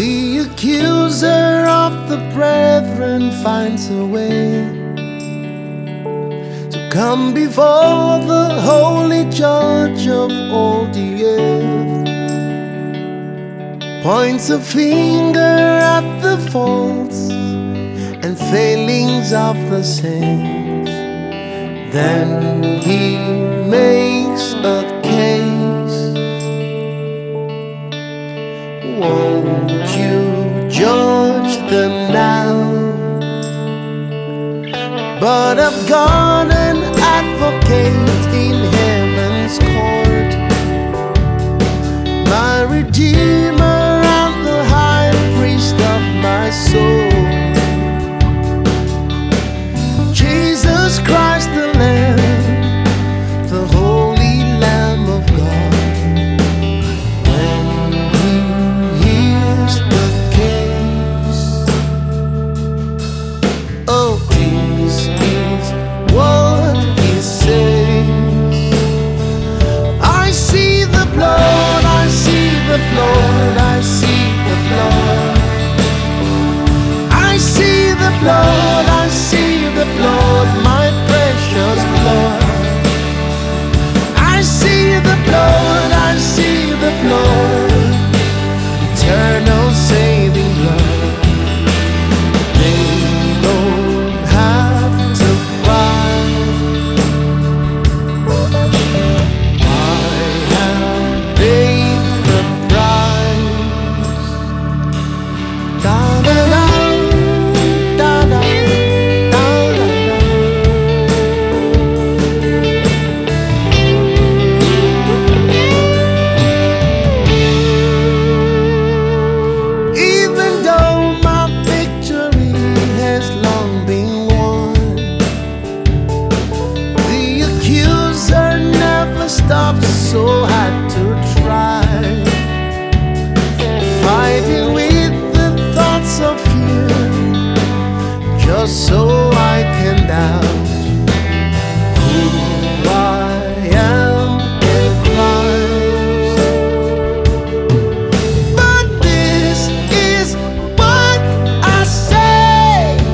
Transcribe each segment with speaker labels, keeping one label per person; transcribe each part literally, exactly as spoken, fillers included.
Speaker 1: The accuser of the brethren finds a way to come before the holy judge of all the earth. Points a finger at the faults and failings of the saints. Then he makes a case. Won't you judge them now? But I've got an advocate in heaven's court, my Redeemer and the high priest of my soul, Jesus Christ the Lamb, the holy Lamb of God. When he hears the case, oh, this is what he says. I see the blood, I see the blood, I see the blood. I see the blood, I see the blood, my precious blood. I see the blood, I see the blood, eternal saving blood. They don't have to cry. I have paid the price. Da da da. Stopped, so had to try, fighting with the thoughts of fear, just so I can doubt who I am in Christ. But this is what I say: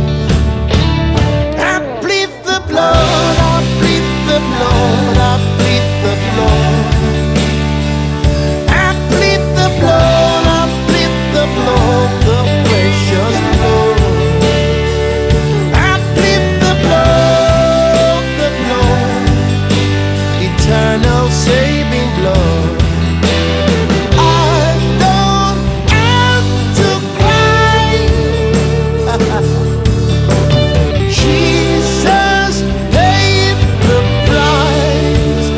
Speaker 1: I plead the blood, I plead the blood, I plead the blood. I plead the blood, I plead the blood, the precious blood. I plead the blood, the blood, eternal saving blood. I don't have to cry. Jesus paid the price.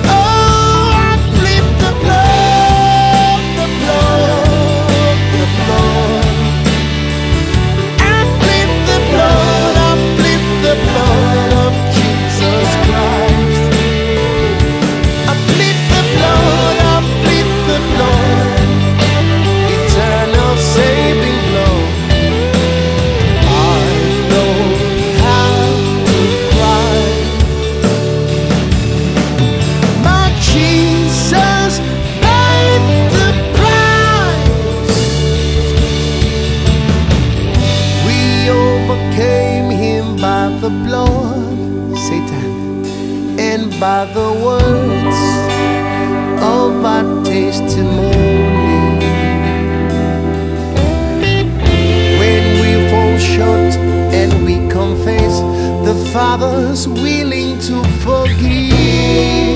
Speaker 1: Overcame him by the blood, Satan, and by the words of our testimony. When we fall short and we confess, the Father's willing to forgive.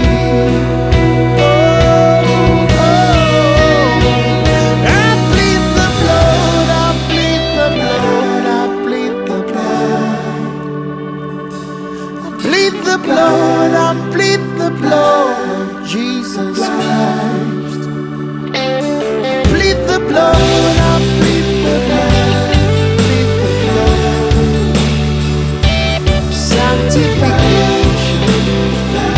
Speaker 1: The blood, I plead the blood of Jesus Christ. Plead the blood, I plead the blood, plead the blood. Sanctification,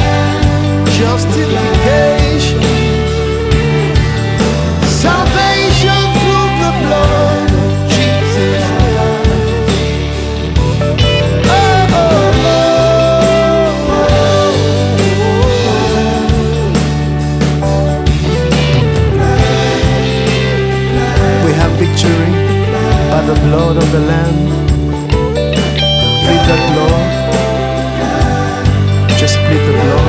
Speaker 1: victory by the blood of the Lamb. Plead the blood. Just plead the blood.